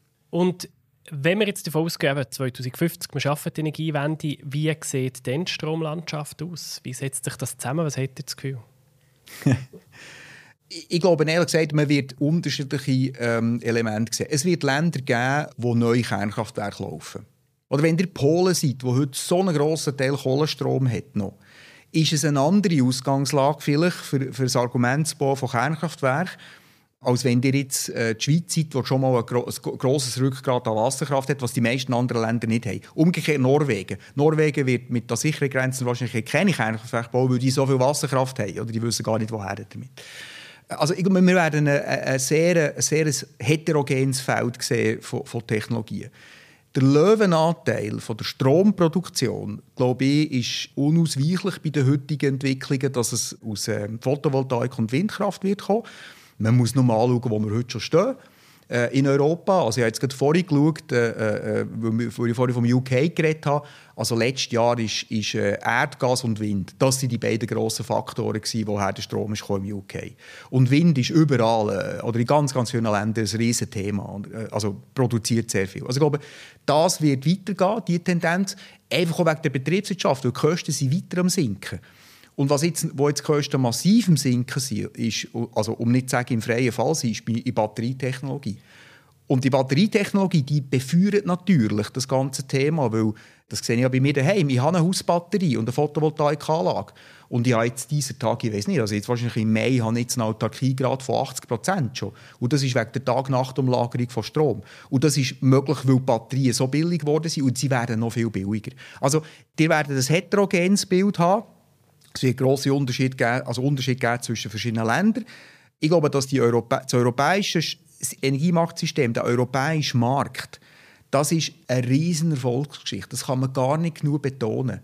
Und wenn wir jetzt davon ausgehen, zwanzig fünfzig, wir schaffen die Energiewende, wie sieht denn die Stromlandschaft aus? Wie setzt sich das zusammen? Was habt ihr das Gefühl? Ich glaube, ehrlich gesagt, man wird unterschiedliche ähm, Elemente sehen. Es wird Länder geben, wo neue Kernkraftwerke laufen. Oder wenn ihr Polen seid, wo heute so einen grossen Teil Kohlenstrom hat, noch, ist es eine andere Ausgangslage vielleicht für, für das Argumentsbau von Kernkraftwerken, als wenn ihr jetzt äh, die Schweiz seid, die schon mal ein, gro ein grosses Rückgrat an Wasserkraft hat, was die meisten anderen Länder nicht haben. Umgekehrt Norwegen. Norwegen wird mit der sicheren Grenzen wahrscheinlich keine Kernkraftwerke bauen, weil die so viel Wasserkraft haben. Oder die wissen gar nicht, woher damit. Also ich glaube, wir werden ein, ein sehr, ein sehr heterogenes Feld sehen von, von Technologien. Der Löwenanteil von der Stromproduktion, glaube ich, ist unausweichlich bei den heutigen Entwicklungen, dass es aus ähm, Photovoltaik und Windkraft wird kommen. Man muss nur mal anschauen, wo wir heute schon stehen. Äh, in Europa, also ich habe jetzt gerade vorhin geschaut, äh, äh, weil ich vorhin vom U K geredet habe, also letztes Jahr ist, ist äh, Erdgas und Wind, das waren die beiden grossen Faktoren, woher der Strom ist im U K. Und Wind ist überall, äh, oder in ganz, ganz vielen Ländern ein riesen Thema, äh, also produziert sehr viel. Also ich glaube, das wird weitergehen, diese Tendenz, einfach auch wegen der Betriebswirtschaft, weil die Kosten sind weiter am Sinken. Und was jetzt, wo jetzt die Kosten massiv im Sinken sind, ist, also um nicht zu sagen im freien Fall sind, ist die Batterietechnologie. Und die Batterietechnologie, die befeuert natürlich das ganze Thema, weil, das sehe ich ja bei mir daheim, ich habe eine Hausbatterie und eine Photovoltaikanlage. Und ich habe jetzt dieser Tag, ich weiß nicht, also jetzt wahrscheinlich im Mai, habe ich jetzt einen Autarkiegrad von achtzig Prozent schon. Und das ist wegen der Tag-Nacht-Umlagerung von Strom. Und das ist möglich, weil die Batterien so billig geworden sind und sie werden noch viel billiger. Also, die werden ein heterogenes Bild haben. Es wird grosse Unterschiede geben, also Unterschied geben zwischen verschiedenen Ländern. Ich glaube, dass die Europä das europäische Energiemarktsystem, der europäische Markt, das ist eine riesen Erfolgsgeschichte. Das kann man gar nicht genug betonen.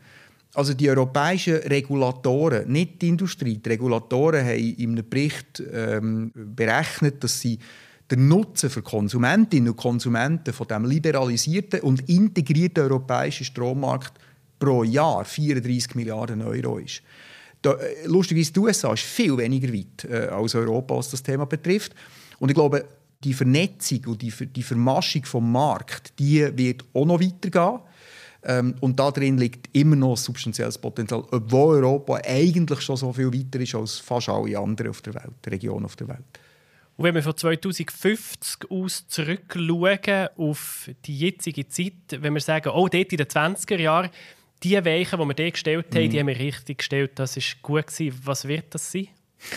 Also die europäischen Regulatoren, nicht die Industrie, die Regulatoren haben in einem Bericht ähm, berechnet, dass sie den Nutzen für Konsumentinnen und Konsumenten von dem liberalisierten und integrierten europäischen Strommarkt pro Jahr vierunddreissig Milliarden Euro ist. Da, lustigerweise, die U S A ist viel weniger weit äh, als Europa, was das Thema betrifft. Und ich glaube, die Vernetzung und die, die Vermaschung vom Markt, die wird auch noch weitergehen. Ähm, und da drin liegt immer noch ein substanzielles Potenzial, obwohl Europa eigentlich schon so viel weiter ist als fast alle anderen auf der Welt, Regionen auf der Welt. Und wenn wir von zweitausendfünfzig aus zurückschauen auf die jetzige Zeit, wenn wir sagen, oh, dort in den zwanziger Jahren, die Weichen, die wir dort gestellt haben, mm. die haben wir richtig gestellt, das war gut gewesen. Was wird das sein?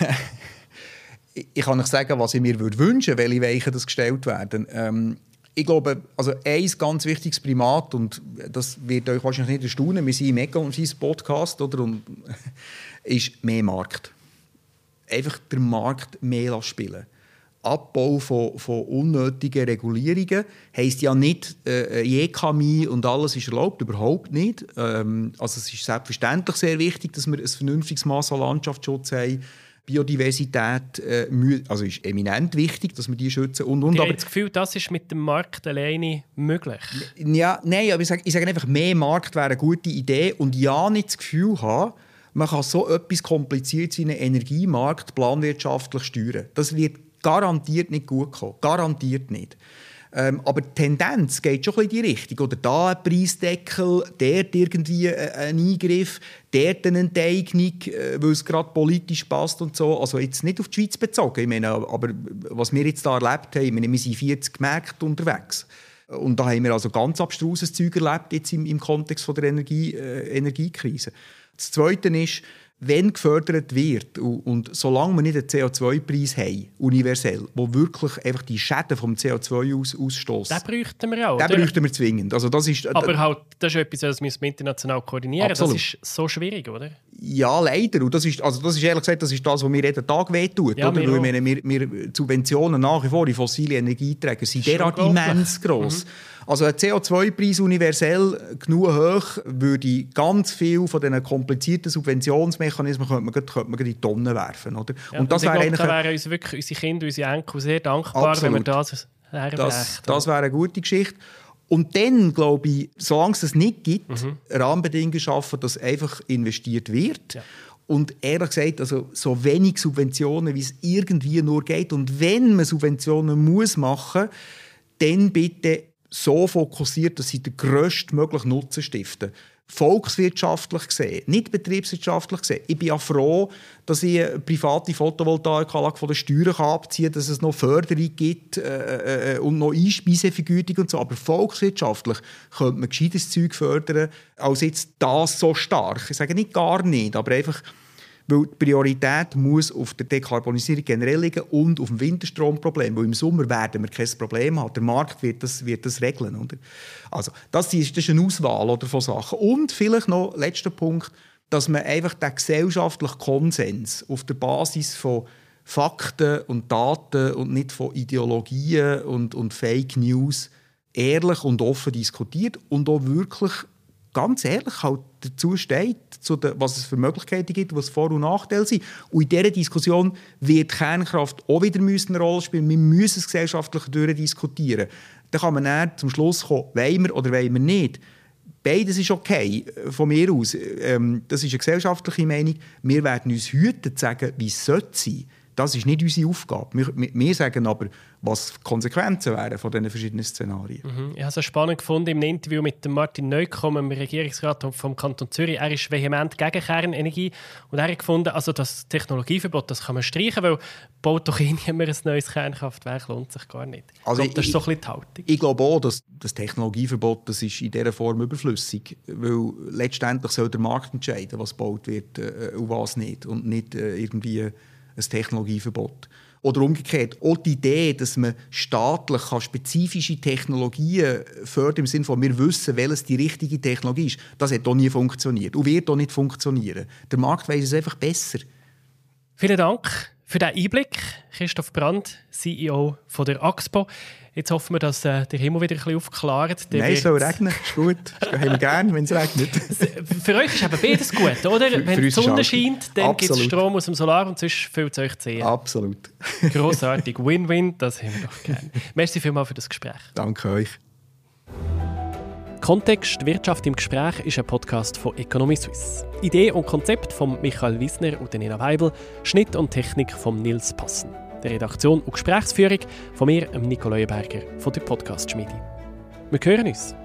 Ich kann euch sagen, was ich mir wünschen würde, welche Weichen das gestellt werden. Ähm, ich glaube, also ein ganz wichtiges Primat, und das wird euch wahrscheinlich nicht erstaunen, wir sind im Mega und unserem Podcast, oder, und, ist mehr Markt. Einfach den Markt mehr spielen. Abbau von, von unnötigen Regulierungen heisst ja nicht, äh, je K M I und alles ist erlaubt, überhaupt nicht. Ähm, also es ist selbstverständlich sehr wichtig, dass wir ein vernünftiges Maß an Landschaftsschutz haben. Biodiversität äh, also ist eminent wichtig, dass wir die schützen. Und, und, ich habe das Gefühl, das ist mit dem Markt alleine möglich. Ja, nein, aber ich sage, ich sage einfach, mehr Markt wäre eine gute Idee. Und ja, nicht das Gefühl haben, man kann so etwas Kompliziertes wie einen Energiemarkt planwirtschaftlich steuern. Das wird garantiert nicht gut kommen. Garantiert nicht. Ähm, aber die Tendenz geht schon ein bisschen in die Richtung. Oder da ein Preisdeckel, dort irgendwie ein Eingriff, dort eine Enteignung, äh, weil es gerade politisch passt und so. Also jetzt nicht auf die Schweiz bezogen. Ich meine, aber was wir jetzt da erlebt haben, ich meine, wir sind vierzig Märkte unterwegs. Und da haben wir also ganz abstruses Zeug erlebt jetzt im, im Kontext von der Energie, äh, Energiekrise. Das Zweite ist, wenn gefördert wird und, und solange wir nicht einen C O zwei Preis haben, universell, wo wirklich einfach die Schäden vom C O zwei aus, ausstoßen. Den bräuchten wir auch. Den oder? bräuchten wir zwingend. Also das ist, aber halt, das ist etwas, das müssen wir international koordinieren. Absolut. Das ist so schwierig, oder? Ja, leider. Und das ist, also das ist ehrlich gesagt, das ist das, was mir jeden Tag wehtut. Ja, oder? Weil, meine, wir, wir Subventionen nach wie vor in fossile Energieträger sind derart immens gross. Mhm. Also ein C O zwei Preis universell genug hoch würde ganz viel von diesen komplizierten Subventionsmechanismen könnte man, könnte man in die Tonnen werfen. Oder? Ja, und das und wäre glaub, da wären uns wirklich unsere Kinder, unsere Enkel sehr dankbar, absolut, wenn wir das herbrächten. Das, das wäre eine gute Geschichte. Und dann, glaube ich, solange es das nicht gibt, mhm. Rahmenbedingungen schaffen, dass einfach investiert wird. Ja. Und ehrlich gesagt, also so wenig Subventionen, wie es irgendwie nur geht. Und wenn man Subventionen muss machen, dann bitte so fokussiert, dass sie den grösstmöglichen Nutzen stiften. Volkswirtschaftlich gesehen, nicht betriebswirtschaftlich gesehen. Ich bin ja froh, dass ich eine private Photovoltaikanlage von den Steuern abziehen kann, dass es noch Förderung gibt äh, äh, und noch Einspeisevergütung und so. Aber volkswirtschaftlich könnte man gescheites Zeug fördern, als jetzt das so stark. Ich sage nicht gar nicht, aber einfach, weil die Priorität muss auf der Dekarbonisierung generell liegen und auf dem Winterstromproblem. Weil im Sommer werden wir kein Problem haben. Der Markt wird das, wird das regeln. Oder? Also, das, ist, das ist eine Auswahl oder, von Sachen. Und vielleicht noch letzter Punkt, dass man einfach den gesellschaftlichen Konsens auf der Basis von Fakten und Daten und nicht von Ideologien und, und Fake News ehrlich und offen diskutiert und auch wirklich ganz ehrlich halt dazu steht, zu der, was es für Möglichkeiten gibt, was Vor- und Nachteile sind. Und in dieser Diskussion wird die Kernkraft auch wieder eine Rolle spielen. Wir müssen es gesellschaftlich durchdiskutieren. Dann kann man dann zum Schluss kommen, wollen wir oder wollen wir nicht. Beides ist okay, von mir aus. Ähm, das ist eine gesellschaftliche Meinung. Wir werden uns hüten, zu sagen, wie es sein sollte. Das ist nicht unsere Aufgabe. Wir, wir sagen aber, was die Konsequenzen wären von diesen verschiedenen Szenarien. Mhm. Ich habe es spannend gefunden im Interview mit dem Martin Neukomm, dem Regierungsrat vom Kanton Zürich. Er ist vehement gegen Kernenergie und er hat gefunden, also das Technologieverbot, das kann man streichen, weil baut doch eh niemand ein neues Kernkraftwerk, lohnt sich gar nicht. Also ich glaube, das ich, ist so ein bisschen die Haltung. Ich glaube auch, dass das Technologieverbot, das ist in dieser Form überflüssig, weil letztendlich soll der Markt entscheiden, was gebaut wird äh, und was nicht und nicht äh, irgendwie ein Technologieverbot. Oder umgekehrt, auch die Idee, dass man staatlich spezifische Technologien fördert, im Sinne von, wir wissen, welches die richtige Technologie ist, das hat auch nie funktioniert und wird auch nicht funktionieren. Der Markt weiss es einfach besser. Vielen Dank für diesen Einblick. Christoph Brand, C E O von der Axpo. Jetzt hoffen wir, dass äh, der Himmel wieder ein bisschen aufklärt. Der Nein, es soll regnen, ist gut. Das haben wir gerne, wenn es regnet. Für euch ist eben beides gut, oder? Für, wenn für die Sonne scheint, dann gibt es Strom aus dem Solar und sonst füllt es euch zu sehen. Absolut. Grossartig. Win-win, das haben wir doch gerne. Merci vielmals für das Gespräch. Danke euch. Kontext Wirtschaft im Gespräch ist ein Podcast von Economy Suisse. Idee und Konzept von Michael Wiesner und Nina Weibel, Schnitt und Technik von Nils Passen. Der Redaktion und Gesprächsführung von mir, Nico Leuenberger von der Podcast-Schmiede. Wir hören uns.